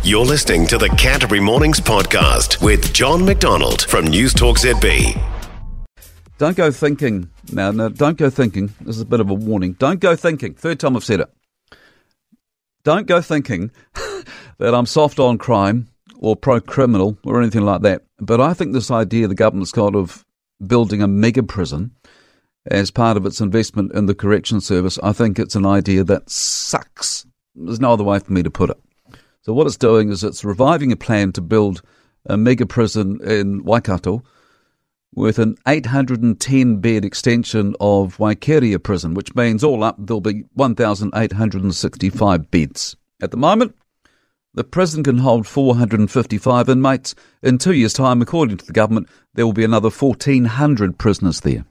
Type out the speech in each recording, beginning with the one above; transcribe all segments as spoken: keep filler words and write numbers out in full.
You're listening to the Canterbury Mornings podcast with John McDonald from News Talk Z B. Don't go thinking, now, no, don't go thinking, this is a bit of a warning, don't go thinking, third time I've said it, don't go thinking that I'm soft on crime or pro-criminal or anything like that, but I think this idea the government's got of building a mega prison as part of its investment in the correction service, I think it's an idea that sucks. There's no other way for me to put it. So what it's doing is it's reviving a plan to build a mega prison in Waikato with an eight hundred ten bed extension of Waikeria prison, which means all up there'll be one thousand eight hundred sixty-five beds. At the moment, the prison can hold four hundred fifty-five inmates. In two years' time, according to the government, there will be another fourteen hundred prisoners there.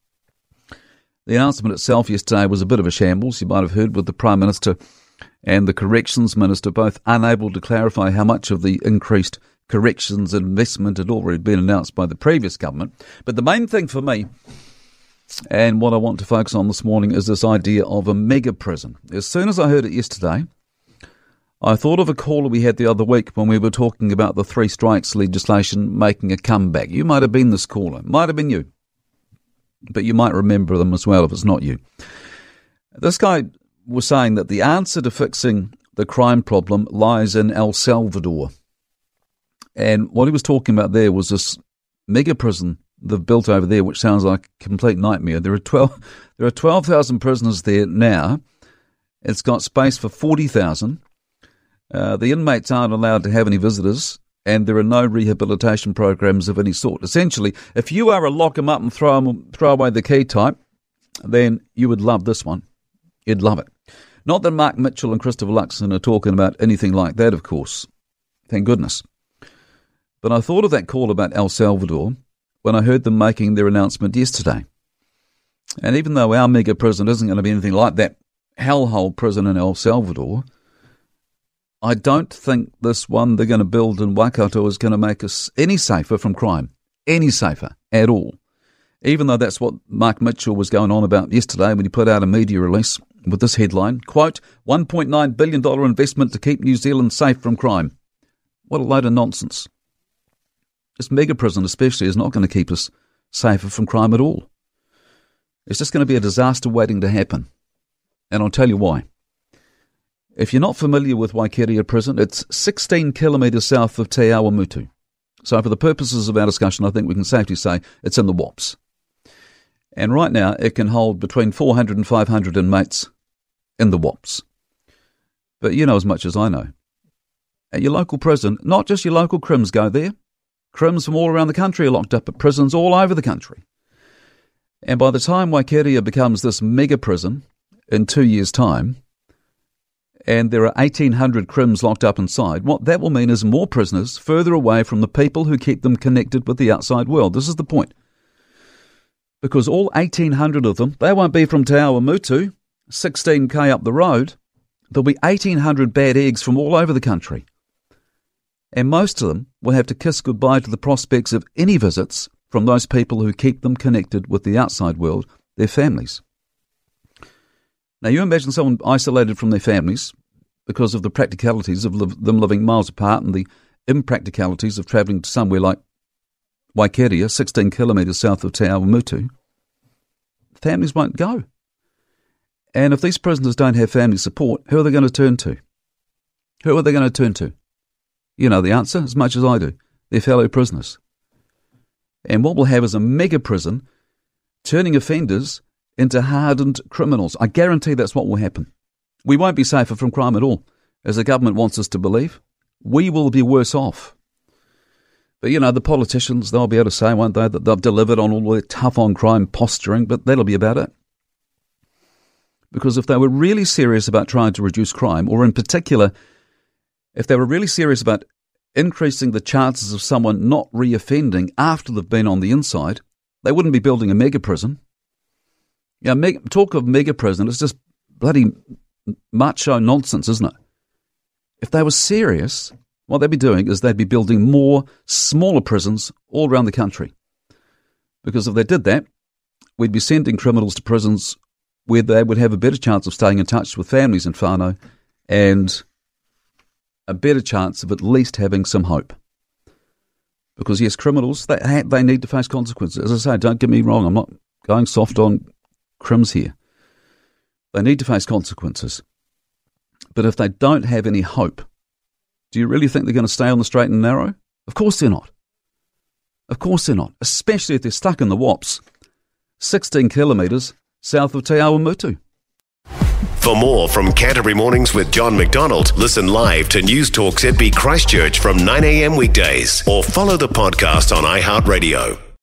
The announcement itself yesterday was a bit of a shambles, you might have heard, with the Prime Minister and the Corrections Minister both unable to clarify how much of the increased corrections investment had already been announced by the previous government. But the main thing for me, and what I want to focus on this morning, is this idea of a mega prison. As soon as I heard it yesterday, I thought of a caller we had the other week when we were talking about the three strikes legislation making a comeback. You might have been this caller, might have been you, but you might remember them as well if it's not you. This guy was saying that the answer to fixing the crime problem lies in El Salvador. And what he was talking about there was this mega prison they've built over there, which sounds like a complete nightmare. There are twelve, there are twelve thousand prisoners there now. It's got space for forty thousand. Uh, the inmates aren't allowed to have any visitors, and there are no rehabilitation programs of any sort. Essentially, if you are a lock 'em up and throw 'em, throw away the key type, then you would love this one. You'd love it. Not that Mark Mitchell and Christopher Luxon are talking about anything like that, of course. Thank goodness. But I thought of that call about El Salvador when I heard them making their announcement yesterday. And even though our mega prison isn't going to be anything like that hellhole prison in El Salvador, I don't think this one they're going to build in Waikato is going to make us any safer from crime. Any safer at all. Even though that's what Mark Mitchell was going on about yesterday when he put out a media release with this headline, quote, one point nine billion dollars investment to keep New Zealand safe from crime. What a load of nonsense. This mega prison especially is not going to keep us safer from crime at all. It's just going to be a disaster waiting to happen. And I'll tell you why. If you're not familiar with Waikeria Prison, it's sixteen kilometres south of Te Awamutu. So for the purposes of our discussion, I think we can safely say it's in the W A Ps. And right now, it can hold between four hundred and five hundred inmates in the W A Ps. But you know as much as I know. At your local prison, not just your local crims go there. Crims from all around the country are locked up at prisons all over the country. And by the time Waikeria becomes this mega prison in two years' time, and there are eighteen hundred crims locked up inside, what that will mean is more prisoners further away from the people who keep them connected with the outside world. This is the point. Because all eighteen hundred of them, they won't be from Te Awamutu, sixteen k up the road. There'll be eighteen hundred bad eggs from all over the country. And most of them will have to kiss goodbye to the prospects of any visits from those people who keep them connected with the outside world, their families. Now, you imagine someone isolated from their families because of the practicalities of li- them living miles apart and the impracticalities of travelling to somewhere like Waikeria, sixteen kilometres south of Te Awamutu. Families won't go. And if these prisoners don't have family support, who are they going to turn to? Who are they going to turn to? You know the answer as much as I do. Their fellow prisoners. And what we'll have is a mega prison turning offenders into hardened criminals. I guarantee that's what will happen. We won't be safer from crime at all, as the government wants us to believe. We will be worse off. But, you know, the politicians, they'll be able to say, won't they, that they've delivered on all their tough-on-crime posturing, but that'll be about it. Because if they were really serious about trying to reduce crime, or in particular, if they were really serious about increasing the chances of someone not reoffending after they've been on the inside, they wouldn't be building a mega prison. Yeah, you know, talk of mega prison, it's just bloody macho nonsense, isn't it? If they were serious, what they'd be doing is they'd be building more smaller prisons all around the country. Because if they did that, we'd be sending criminals to prisons where they would have a better chance of staying in touch with families in whānau and a better chance of at least having some hope. Because, yes, criminals, they, they need to face consequences. As I say, don't get me wrong, I'm not going soft on crims here. They need to face consequences. But if they don't have any hope, do you really think they're going to stay on the straight and narrow? Of course they're not. Of course they're not, especially if they're stuck in the Wops, sixteen kilometres south of Te Awamutu. For more from Canterbury Mornings with John McDonald, listen live to News Talk Z B Christchurch from nine a.m. weekdays or follow the podcast on iHeartRadio.